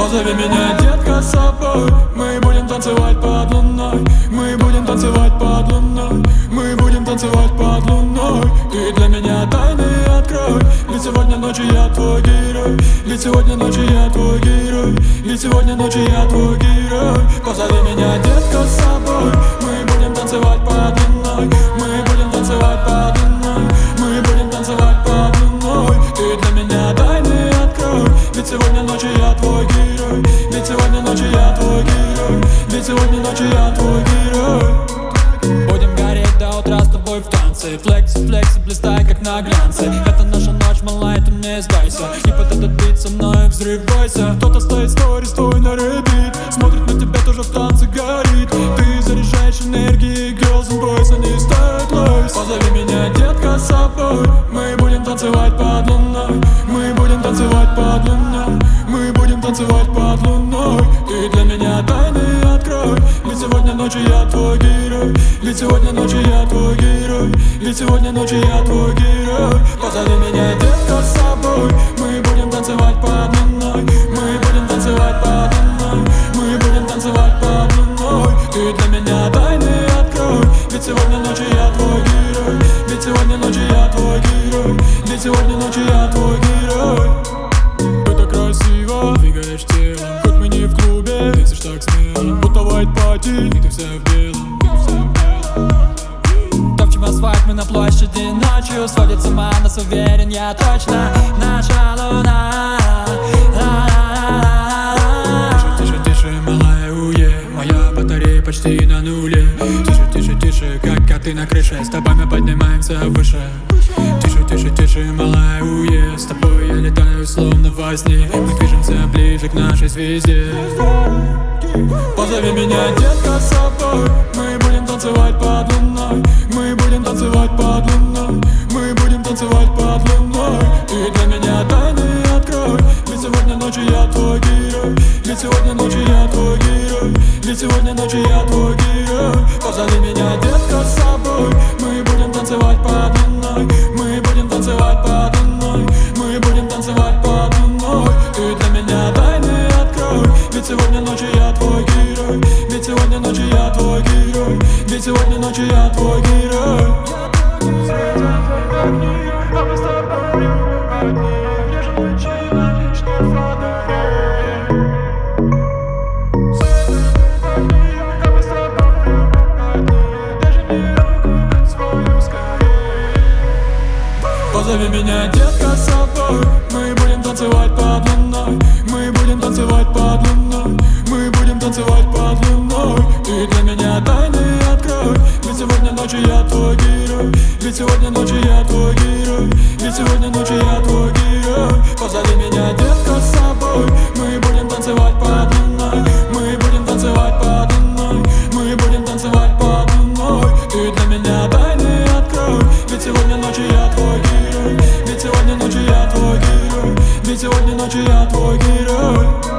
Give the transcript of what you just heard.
Позови меня, детка, с собой. Мы будем танцевать под луной. Мы будем танцевать под луной. Мы будем танцевать под луной. Ты для меня тайны открой. Ведь сегодня ночью я твой герой. Ведь сегодня ночью я твой герой. Ведь сегодня ночью я твой герой. Позови меня, детка, с собой. Мы будем танцевать под луной. Мы будем танцевать под луной. Мы будем танцевать под луной. Ты для меня тайны открой. Ведь сегодня ночью я твой герой. Ведь сегодня ночью я твой герой. Ведь сегодня ночью я твой герой. Будем гореть до утра с тобой в танце. Флекси, флекси, блистай как на глянце. Это наша ночь, малая, ты мне сдайся. И под этот бит со мной взрывайся. Кто-то стоит сторис, твой на репит. Смотрит на тебя, тоже в танце горит. Ты заряжаешь энергией, girls and boys, они ставят лайс. Позови меня, детка, с собой. Мы будем танцевать под луной. Мы будем танцевать под луной. Мы будем танцевать под луной. Ты для меня тайны открой. Ведь сегодня ночью я твой герой. Ведь сегодня ночью я твой герой. Ведь сегодня ночью я твой герой. Позови меня, детка, с собой. Мы будем танцевать под луной. Мы будем танцевать под луной. Мы будем танцевать под луной. Ты для меня тайны открой. Ведь сегодня ночью я твой герой. Ведь сегодня ночью я твой герой. Ведь сегодня ночью я твой герой. Ты так красиво двигаешь телом. Хоть мы не в клубе, ты так смело. Будто white party, и ты вся в белом. Топчем асфальт, мы на площади ночью. Сводит с ума, нас уверен я точно. Наша луна. Тише, тише, тише, малая, уе. Моя батарея почти на нуле. Тише, тише, тише, как коты на крыше. С тобой мы поднимаемся выше. Тише, тише, тише, малая, уе. С тобой я летаю словно во сне. Мы движемся ближе к нашей звезде. Позови меня, детка, с собой. Мы будем танцевать под луной. Мы будем танцевать под луной. Мы будем танцевать под луной. Ты для меня тайны открой. Ведь сегодня ночью я твой герой. Ведь сегодня ночью я твой герой. Ведь сегодня ночью я твой герой. Позови меня, детка, с собой. Мы будем танцевать под луной. Мы будем танцевать под луной. Мы будем танцевать под луной. Ты для меня тайны открой. Ведь сегодня ночью я твой герой. Ведь сегодня ночью я твой герой. Ведь сегодня ночью я твой герой. А мы с тобою одни. Ниже причина, что в фонаре. А мы с тобою одни. Держи мне руку свою скорее. Позови меня, детка, с собой. Мы будем танцевать под луной. Мы будем танцевать под луной. Мы будем танцевать под луной. Ты для меня тайны открой. Ведь сегодня ночью я твой герой. Ведь сегодня ночью я твой герой. Ведь сегодня ночью я твой герой. Позови меня, детка, с собой. Мы будем танцевать под луной. Мы будем танцевать под луной. Мы будем танцевать под луной. Ты для меня тайны открой. Ведь сегодня ночью я твой герой. Ведь сегодня ночью я твой герой. Ведь сегодня ночью я твой герой.